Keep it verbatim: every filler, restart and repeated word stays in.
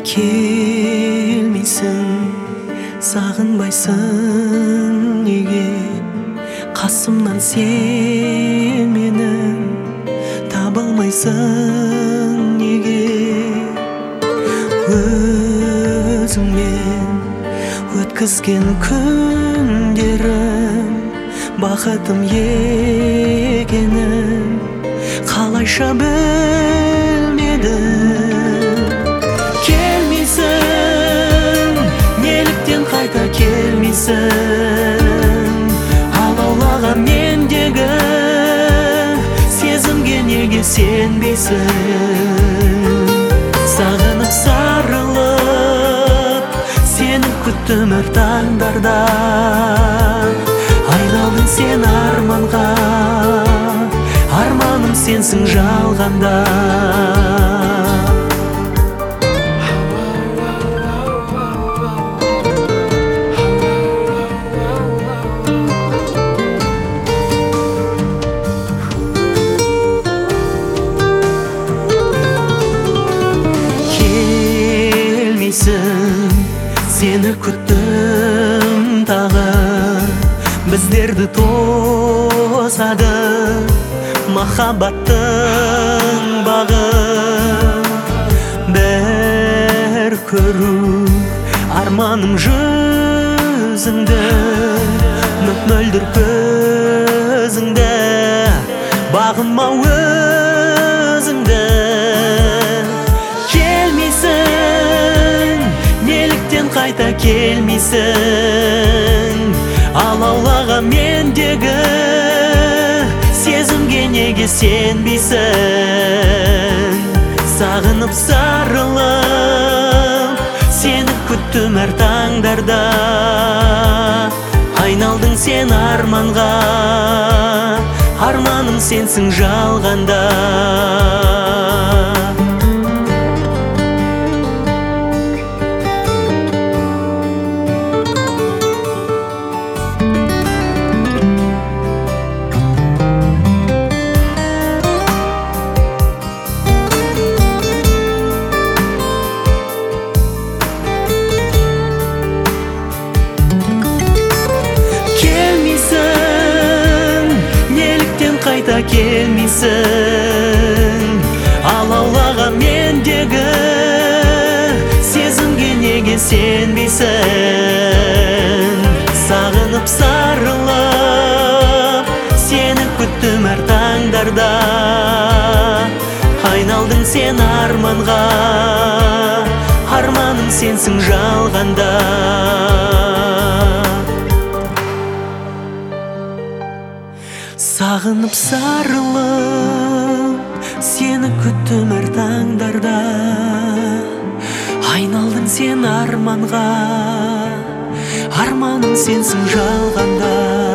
келмейсің, сағынбайсың неге? Қасымнан сен менің таба алмайсың неге? Өзіңмен өткізген күндерім бақытым екенін қалайша білмедім. Келмейсің, неліктен қайта келмейсің? Алаулаған мендегі сезімге неге сенбейсің? Сағынып сарылып сені күттім әр таңдарда, айналдың сен арманға, арманым сенсің жалғанда. Келмейсің, сені күттім тағы, біздерді тосады махаббаттың бағы. Бір көру арманым жүзіңді, мөп-мөлдір көзіңді, бағыма өзіңді. Келмейсің, неліктен қайта келмейсің? Алаулаған мендегі сезімге неге сенбейсің? Сағынып сарылып сені күттім әр таңдарда, айналдың сен арманға, арманым сенсің жалғанда. Қайта келмейсің, алаулаған мендегі сезімге неге сенбейсің? Сағынып сарылып сені күттім әр таңдарда, айналдың сен арманға, арманым сенсің жалғанда. Сағынып сарылып сені күттім әр таңдарда, айналдың сен арманға, арманым сенсің жалғанда.